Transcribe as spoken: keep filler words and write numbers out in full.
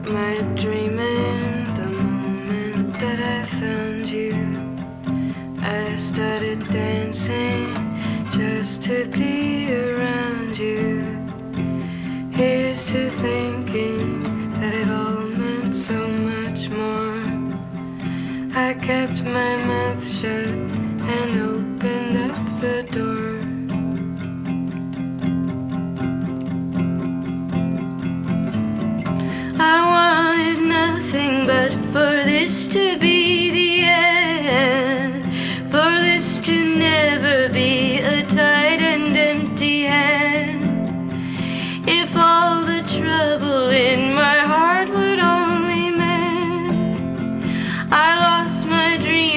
my dreaming the moment that I found you. I started dancing just to be around you. Here's to thinking that it all meant so much more. I kept my mouth shut and opened up the door.